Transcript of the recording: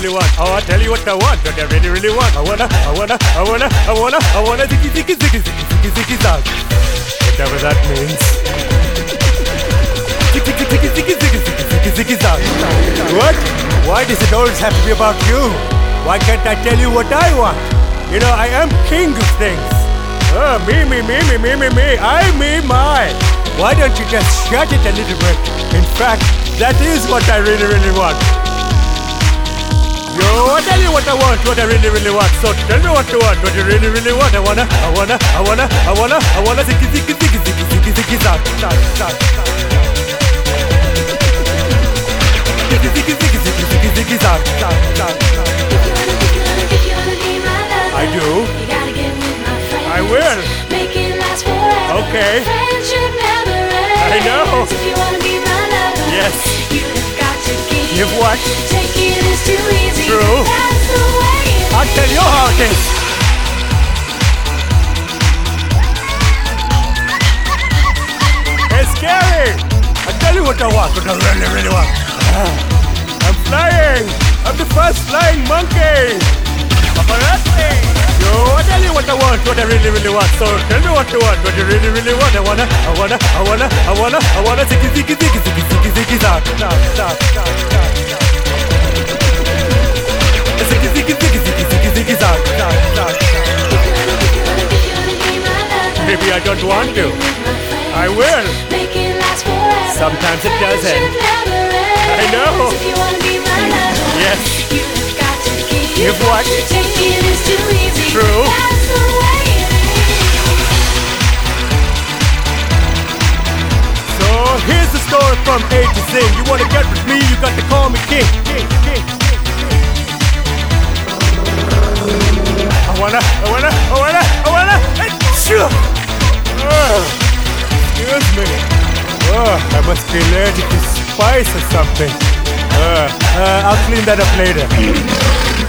really want. Oh, I'll tell you what I want, what I really, really want. I wanna ziggy, ziggy, ziggy, ziggy, ziggy, ziggy, zag. Whatever that means. Ziggy, ziggy, ziggy, ziggy, ziggy, ziggy, ziggy, zag. What? Why does it always have to be about you? Why can't I tell you what I want? You know, I am king of things. Me, I, me, my. Why don't you just shut it a little bit? In fact, that is what I really, really want. Yo, I'll tell you what I want, what I really, really want. So tell me what you want, what you really, really want. I wanna ziggy, ziggy, ziggy, ziggy, ziggy, ziggy, zag. Ziggy, ziggy, ziggy, ziggy, ziggy, ziggy, zag. I do. I will. Make it last forever. Okay. Friendship never ends. I know. If you wanna be my lover, Yes. you have got to give. Give what? Taking is too easy. True. That's the way it I'll tell you how it is. Hey, Scary! I'll tell you what I want, what I really, really want. I'm flying! I'm the first flying monkey! Paparazzi! Yo, I'll tell you what I want, what I really, really want. So tell me what you want, what you really, really want. I wanna ziggy, ziggy, ziggy, ziggy, ziggy, ziggy, zag. Ziggy, ziggy, ziggy, ziggy, ziggy, ziggy, zag. Maybe I don't want to. I will. Make it last forever. Sometimes it doesn't. Friendship never ends. I know. If you wanna be my lover, Yes. you have got to give. Give what? Taking is too easy. True. That's the way it is. So here's the story from A to Z. You wanna get with me, you got to call me king. I wanna. Excuse me. I must be allergic to spice or something. I'll clean that up later.